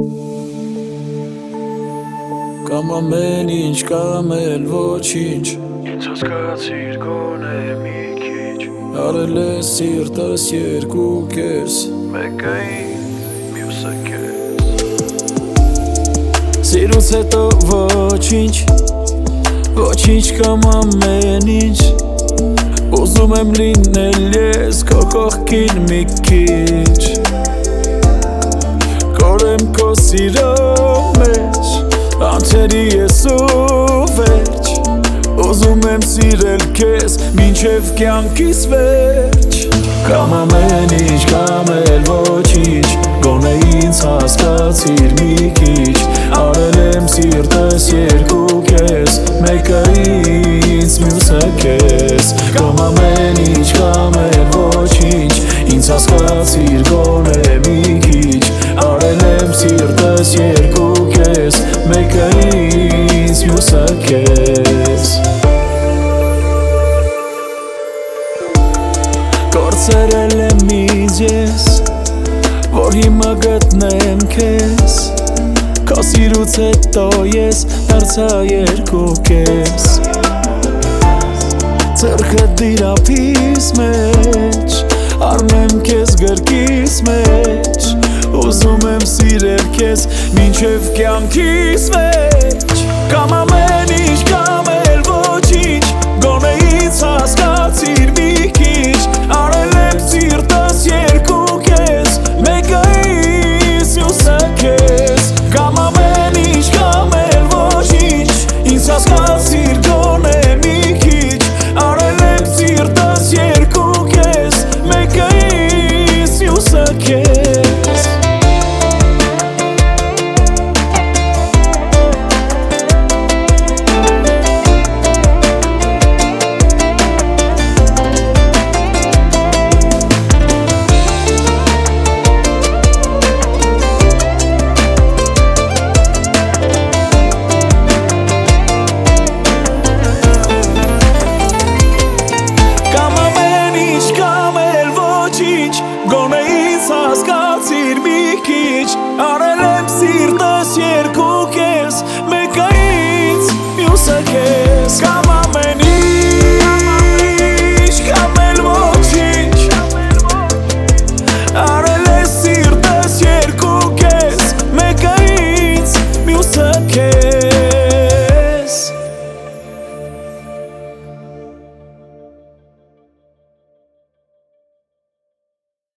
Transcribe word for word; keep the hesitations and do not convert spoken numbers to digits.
Կամ ամեն ինչ, կամ էլ ոչինչ, Ինձ հասկացիր գոնե մի քիչ, արել ես սիրտս երկու կես, մեկը ինձ, մյուսը քեզ։ Սիրուց հետո ոչինչ, ոչինչ կամ ամեն ինչ, ուզում եմ լինել ես քո կողքին մի քիչ, կորեմ քո սիրո մեջ, անցերի ես ու վերջ, ուզում եմ սիրել քեզ մինչև կյանքիս վերջ, կամ ամեն ինչ, կամ էլ ոչինչ, գոնե ինձ հասկացիր մի քիչ, արել եմ սիրտս երկու կես, մեկը ինձ, մյուսը քեզ, կամ ամեն ինչ, կամ էլ ոչինչ, ինձ հասկացիր գոնե մի քիչ, արել եմ սիրտս երկու կես, մեկը ինձ, մյուսը քեզ։ Կորցրել եմ ինձ ես, որ հիմա գտնեմ քեզ, քո սիրուց հետո ես դարձա երկու կես, ձեռքդ դիրափիս մեջ, առնեմ քեզ գրկիս մեջ, ուզում եմ սիրել քեզ մինչև կյանքիս վերջ, կամ ամեն ինչ, կամ էլ ոչինչ, գոնե ինձ հասկացիր մի քիչ, արել եմ սիրտս երկու կես, մեկը ինձ, մյուսը քեզ, կամ ամեն ինչ, կամ էլ ոչինչ, ինձ հասկացիր գոնե մի քիչ, արել եմ սիրտս երկու կես, մեկը ինձ, մյուսը քեզ։ Գոնե ինձ հասկացիր մի քիչ, արել